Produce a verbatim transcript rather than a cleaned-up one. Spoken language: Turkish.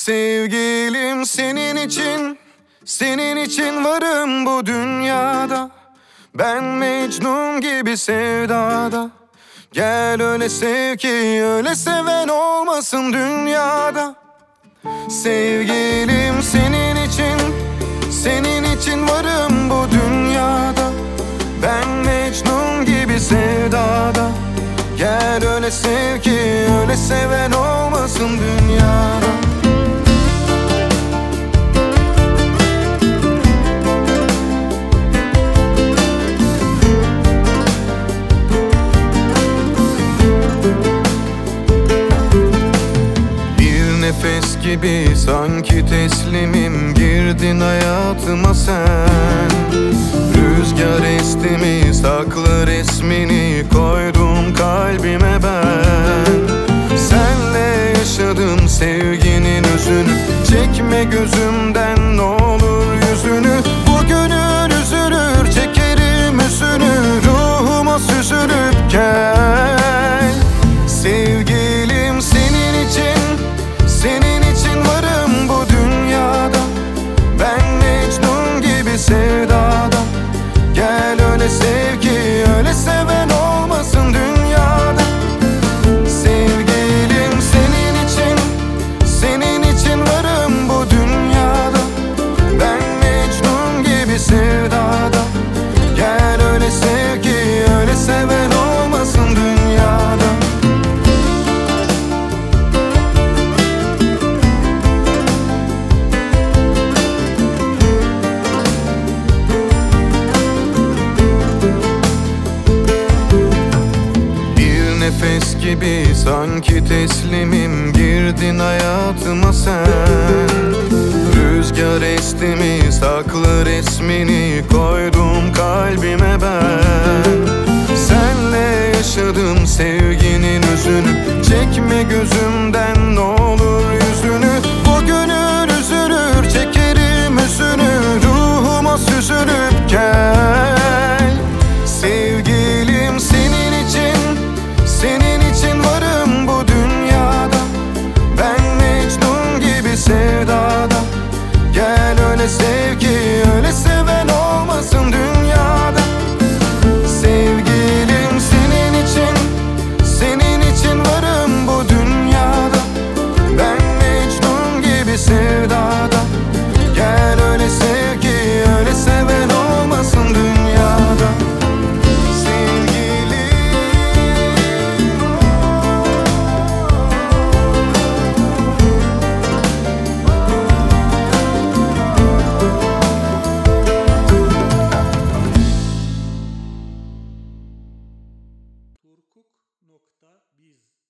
Sevgilim senin için, senin için varım bu dünyada. Ben Mecnun gibi sevdada. Gel öyle sev ki öyle seven olmasın dünyada. Sevgilim senin için, senin için varım bu dünyada. Ben Mecnun gibi sevdada. Gel öyle sev ki öyle seven olmasın dünyada. Nefes gibi sanki teslimim, girdin hayatıma sen. Rüzgar esti mi saklı resmini koydum kalbime ben. Senle yaşadım sevginin özünü, çekme gözümden ne olur yüzünü. Bu gönül üzülür çekerim üzünü, ruhuma süzülüp gel. Sevgilim senin için, senin için varım bu dünyada. Ben Mecnun gibi sevdada. Gel öyle sev ki öyle seven olmasın dünyada. Sevgilim senin için, senin için varım bu dünyada. Ben Mecnun gibi sevdada. Gel öyle sev ki öyle seven olmasın dünyada. Nefes gibi sanki teslimim, girdin hayatıma sen. Rüzgar esti mi saklı resmini koydum kalbime ben. Senle yaşadım sevginin özünü, çekme gözümden ne olur yüzünü. Bu gönül üzülür çekerim üzünü, ruhuma süzülüp gel. Sevgilim senin için, senin için varım bu dünyada. Ben Mecnun gibi sevdada. Gel öyle sev ki öyle seven olmasın dünyada. Sevgilim senin için, senin için varım bu dünyada. Ben Mecnun gibi sevdada. Gel öyle sev ki öyle seven olmasın dünyada. Turkuk nokta biz